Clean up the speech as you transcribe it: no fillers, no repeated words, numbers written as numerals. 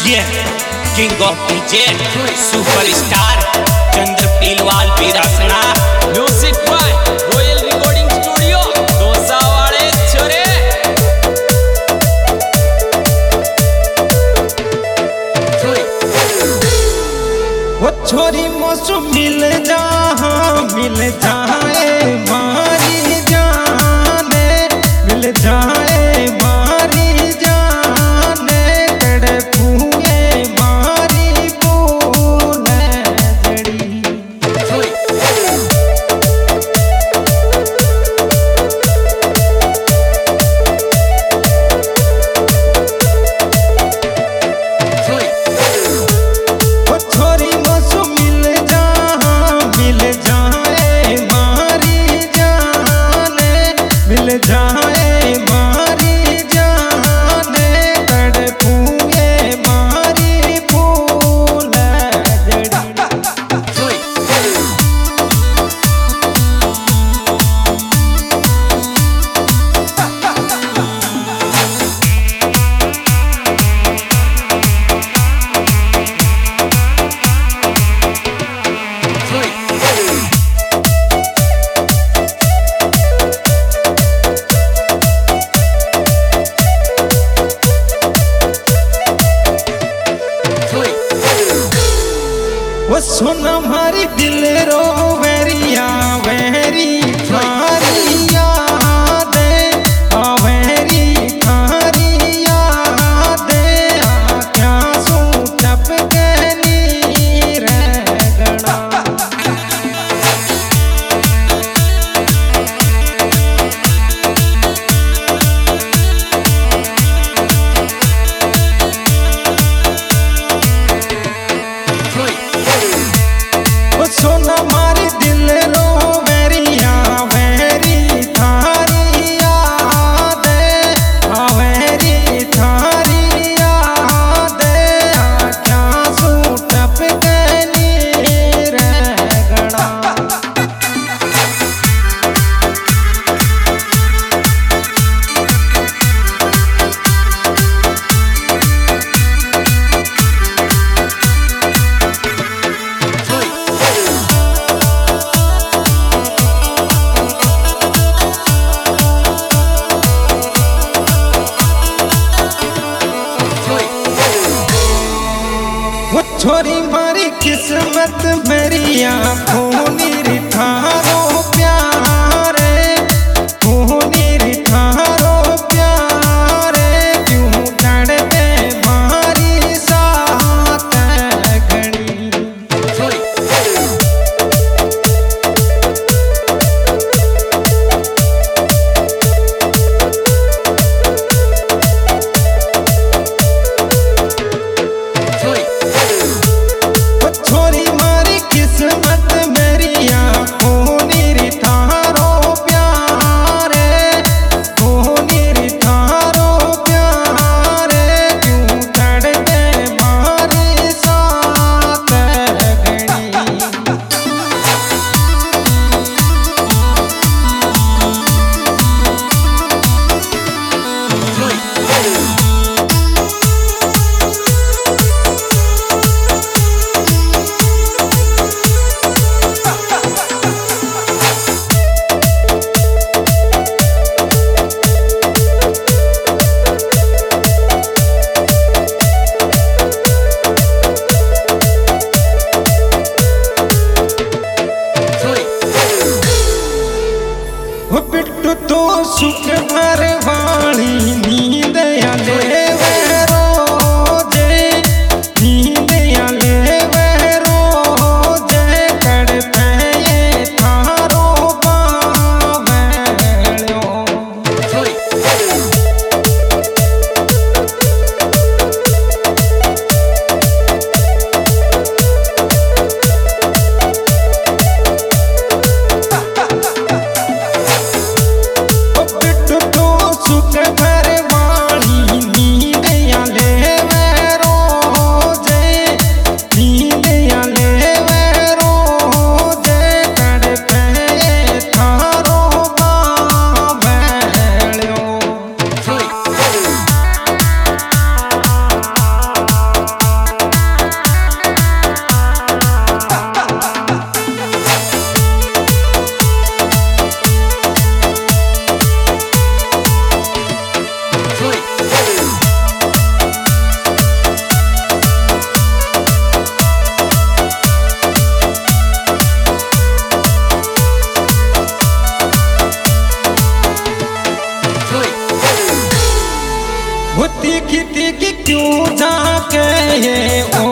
Yeah, King of DJ, Superstar, Chandra Pilwal Pirasana. Music by Royal Recording Studio, Dosawale Chore. वो छोरी मौसम मिल जाए मारी जाने, मिल जाए मारी जाने, तड़पूए मारी पूने जड़ी। वो छोरी मौसम मिल जाए मारी जाने, मिल जाए मारी जाने, तड़पूए मारी फूल जड़ी। वो सुन हमारी दिल रो वेरिया वेरी थारी यादें, वेरी थारी यादें, क्या सू टपके नीर गणा। वो सोना मारी दिल रो वेरिया वेरी थारी यादें, वेरी थारी यादें, क्या सू टपके नीर गणा। वो छोरी मारी किस्मत मेरी आँखों नी थारो प्यारे, खूनी थारो प्यारे, क्यों लड़ते मारी साथ घड़ी। वो छोरी मारी किस्मत मेरी आँखों नी थारो प्यारे, खूनी थारो प्यारे, क्यों लड़ते मारी साथ घड़ी। वो बिट्टू तो सुख भर वाली नींद या ले रोजे, नींद या ले रोजे, तड़पे ये थारो बावड़ो। वो बिट्टू तो सुख भर होती खिती की क्यों जाके ये ओ